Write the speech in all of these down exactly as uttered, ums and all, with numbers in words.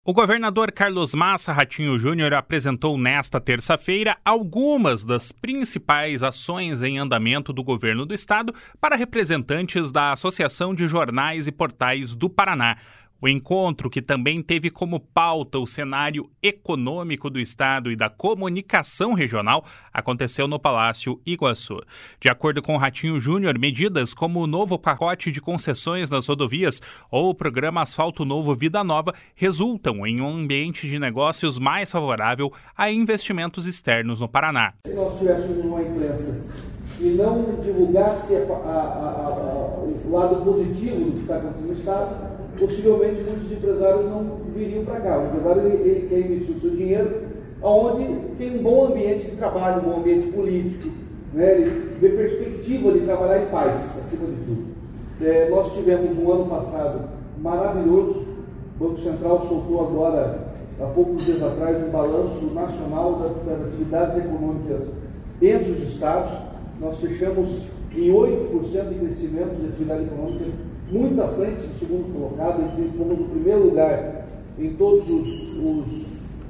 O governador Carlos Massa Ratinho Júnior apresentou nesta terça-feira algumas das principais ações em andamento do governo do estado para representantes da Associação de Jornais e Portais do Paraná. O encontro, que também teve como pauta o cenário econômico do estado e da comunicação regional, aconteceu no Palácio Iguaçu. De acordo com Ratinho Júnior, medidas como o novo pacote de concessões nas rodovias ou o programa Asfalto Novo Vida Nova resultam em um ambiente de negócios mais favorável a investimentos externos no Paraná. Se nós tivéssemos uma imprensa e não divulgasse a, a, a, a, o lado positivo do que está acontecendo no estado, possivelmente muitos empresários não viriam para cá. O empresário ele, ele quer investir o seu dinheiro onde tem um bom ambiente de trabalho, um bom ambiente político, né? Ele vê perspectiva de trabalhar em paz, acima de tudo. É, nós tivemos um ano passado maravilhoso. O Banco Central soltou agora, há poucos dias atrás, um balanço nacional das, das atividades econômicas entre os estados. Nós fechamos em oito por cento de crescimento de atividade econômica, muito à frente do segundo colocado. Fomos no primeiro lugar em todos os, os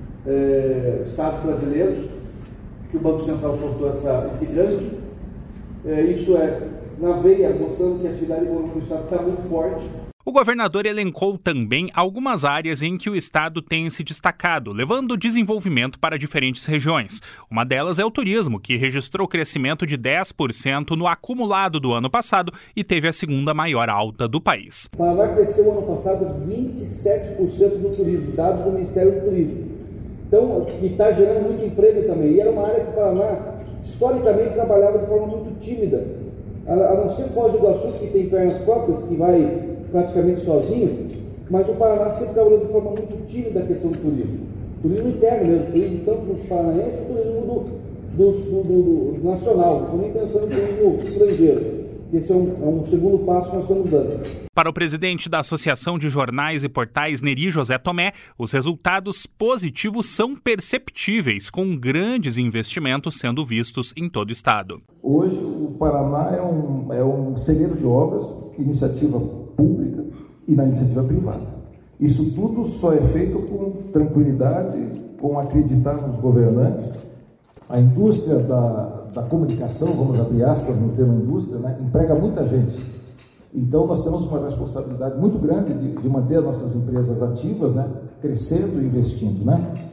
é, estados brasileiros que o Banco Central soltou essa, esse ranking. É, isso é na veia, mostrando que a atividade econômica do estado está muito forte. O governador elencou também algumas áreas em que o estado tem se destacado, levando desenvolvimento para diferentes regiões. Uma delas é o turismo, que registrou crescimento de dez por cento no acumulado do ano passado e teve a segunda maior alta do país. O Paraná cresceu ano passado vinte e sete por cento no turismo, dados do Ministério do Turismo. Então, que está gerando muito emprego também. E era uma área que o Paraná, historicamente, trabalhava de forma muito tímida. A não ser Foz do Iguaçu, que tem pernas próprias, que vai praticamente sozinho, mas o Paraná sempre trabalhou de forma muito tímida a questão do turismo. Turismo interno mesmo, turismo tanto dos paranaenses, o turismo do, do, do, do nacional. Não estou nem pensando no turismo estrangeiro. Esse é um, é um segundo passo que nós estamos dando. Para o presidente da Associação de Jornais e Portais, Neri José Tomé, os resultados positivos são perceptíveis, com grandes investimentos sendo vistos em todo o estado. Hoje, o Paraná é um, é um celeiro de obras, iniciativa pública e na iniciativa privada. Isso tudo só é feito com tranquilidade, com acreditar nos governantes. A indústria da, da comunicação, vamos abrir aspas no termo indústria, né, emprega muita gente. Então, nós temos uma responsabilidade muito grande de, de manter as nossas empresas ativas, né, crescendo e investindo. Né?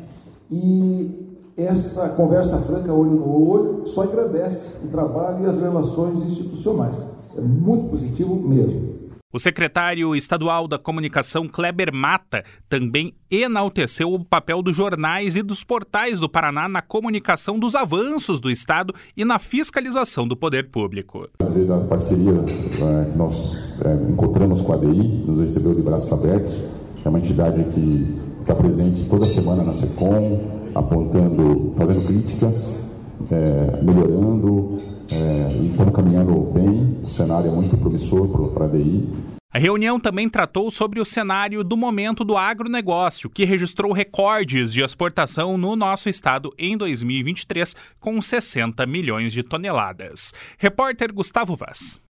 E essa conversa franca, olho no olho, só engrandece o trabalho e as relações institucionais. É muito positivo mesmo. O secretário estadual da Comunicação, Kleber Mata, também enalteceu o papel dos jornais e dos portais do Paraná na comunicação dos avanços do estado e na fiscalização do poder público. Dizer da parceria é, que nós é, encontramos com a A D I, nos recebeu de braços abertos. É uma entidade que está presente toda semana na SECOM, apontando, fazendo críticas, é, melhorando. É, e estamos caminhando bem, o cenário é muito promissor para a A D I. A reunião também tratou sobre o cenário do momento do agronegócio, que registrou recordes de exportação no nosso estado em dois mil e vinte e três, com sessenta milhões de toneladas. Repórter Gustavo Vaz.